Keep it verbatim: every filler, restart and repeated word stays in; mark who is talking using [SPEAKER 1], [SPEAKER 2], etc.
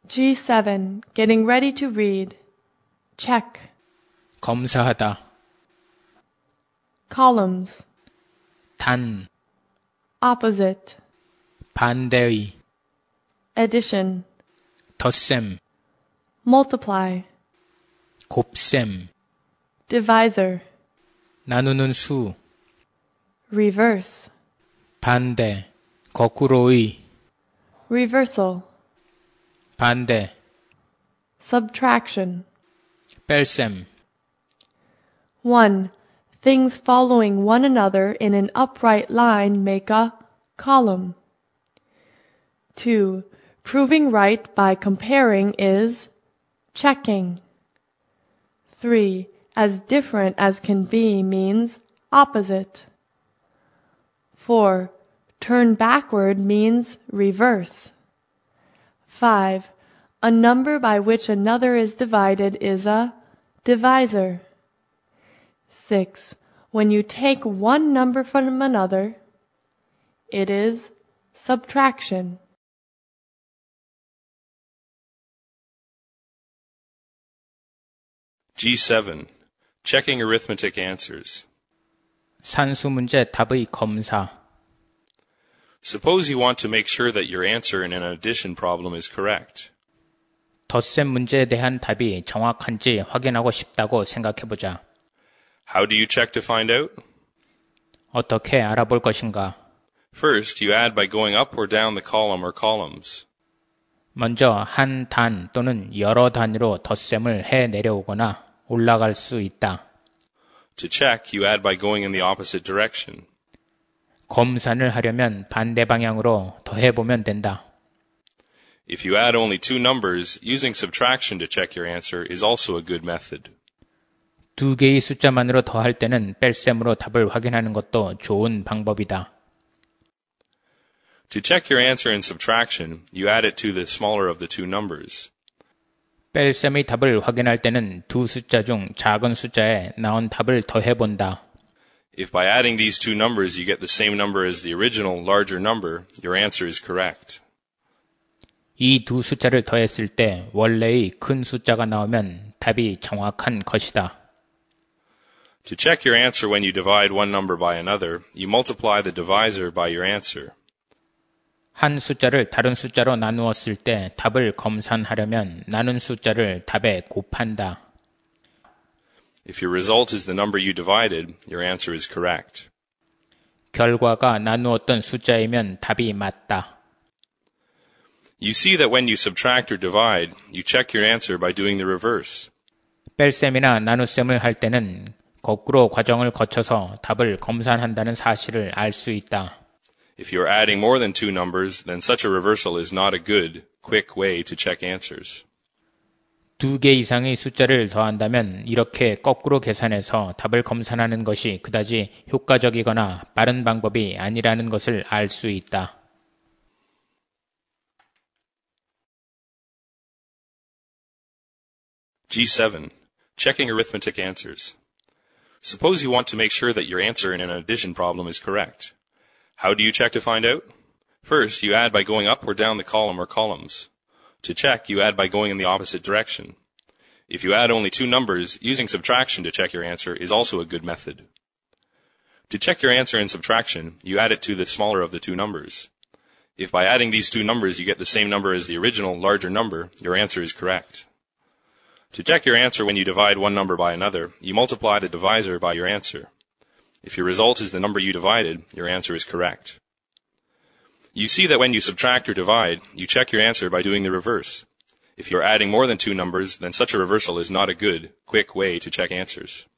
[SPEAKER 1] G seven. Getting ready to read. Check.
[SPEAKER 2] 검사하다.
[SPEAKER 1] Columns.
[SPEAKER 2] 단.
[SPEAKER 1] Opposite.
[SPEAKER 2] 반대의.
[SPEAKER 1] Addition.
[SPEAKER 2] 덧셈.
[SPEAKER 1] Multiply.
[SPEAKER 2] 곱셈.
[SPEAKER 1] Divisor.
[SPEAKER 2] 나누는 수.
[SPEAKER 1] Reverse.
[SPEAKER 2] 반대. 거꾸로의.
[SPEAKER 1] Reversal.
[SPEAKER 2] 반대.
[SPEAKER 1] Subtraction.
[SPEAKER 2] 뺄셈.
[SPEAKER 1] one. Things following one another in an upright line make a column. two. Proving right by comparing is checking. three. As different as can be means opposite. four. Turn backward means reverse. five. A number by which another is divided is a divisor. six. When you take one number from another, it is subtraction.
[SPEAKER 3] G seven. Checking arithmetic answers.
[SPEAKER 2] 산수 문제 답의 검사.
[SPEAKER 3] Suppose you want to make sure that your answer in an addition problem is correct.
[SPEAKER 2] 덧셈 문제에 대한 답이 정확한지 확인하고 싶다고 생각해보자.
[SPEAKER 3] How do you check to find out?
[SPEAKER 2] 어떻게 알아볼 것인가?
[SPEAKER 3] First, you add by going up or down the column or columns.
[SPEAKER 2] 먼저 한 단 또는 여러 단위로 덧셈을 해 내려오거나 올라갈 수 있다.
[SPEAKER 3] To check, you add by going in the opposite direction.
[SPEAKER 2] 검산을 하려면 반대 방향으로 더해보면 된다.
[SPEAKER 3] If you add only two numbers, using subtraction to check your answer is also a good method.
[SPEAKER 2] 두 개의 숫자만으로 더할 때는 뺄셈으로 답을 확인하는 것도 좋은 방법이다.
[SPEAKER 3] To check your answer in subtraction, you add it to the smaller of the two numbers.
[SPEAKER 2] 뺄셈의 답을 확인할 때는 두 숫자 중 작은 숫자에 나온 답을 더해본다.
[SPEAKER 3] If by adding these two numbers you get the same number as the original larger number, your answer is correct.
[SPEAKER 2] 이 두 숫자를 더했을 때 원래의 큰 숫자가 나오면 답이 정확한 것이다.
[SPEAKER 3] To check your answer when you divide one number by another, you multiply the divisor by your answer.
[SPEAKER 2] 한 숫자를 다른 숫자로 나누었을 때 답을 검산하려면 나눈 숫자를 답에 곱한다.
[SPEAKER 3] If your result is the number you divided, your answer is correct.
[SPEAKER 2] 결과가 나누었던 숫자이면 답이 맞다.
[SPEAKER 3] You see that when you subtract or divide, you check your answer by doing the reverse.
[SPEAKER 2] 뺄셈이나 나눗셈을 할 때는 거꾸로 과정을 거쳐서 답을 검산한다는 사실을 알 수 있다.
[SPEAKER 3] If you are adding more than two numbers, then such a reversal is not a good, quick way to check answers.
[SPEAKER 2] 두 개 이상의 숫자를 더한다면 이렇게 거꾸로 계산해서 답을 검산하는 것이 그다지 효과적이거나 빠른 방법이 아니라는 것을 알 수 있다.
[SPEAKER 3] G seven. Checking arithmetic answers. Suppose you want to make sure that your answer in an addition problem is correct. How do you check to find out? First, you add by going up or down the column or columns. To check, you add by going in the opposite direction. If you add only two numbers, using subtraction to check your answer is also a good method. To check your answer in subtraction, you add it to the smaller of the two numbers. If by adding these two numbers you get the same number as the original larger number, your answer is correct. To check your answer when you divide one number by another, you multiply the divisor by your answer. If your result is the number you divided, your answer is correct. You see that when you subtract or divide, you check your answer by doing the reverse. If you're adding more than two numbers, then such a reversal is not a good, quick way to check answers.